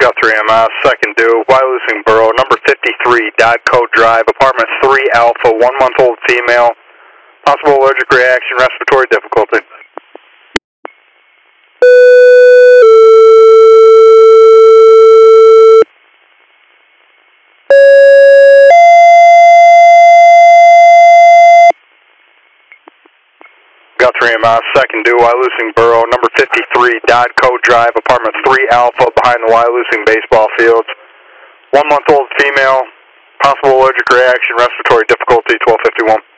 Guthrie, second due, Wyalusing Borough, number 53, Dot Code Drive, apartment 3 Alpha, 1 month old female, possible allergic reaction, respiratory difficulty. Guthrie, second due, Wyalusing Borough, number 53, Dot Code Drive, apartment 3 Alpha, behind the Wyalusing baseball fields. 1 month old female, possible allergic reaction, respiratory difficulty, 1251.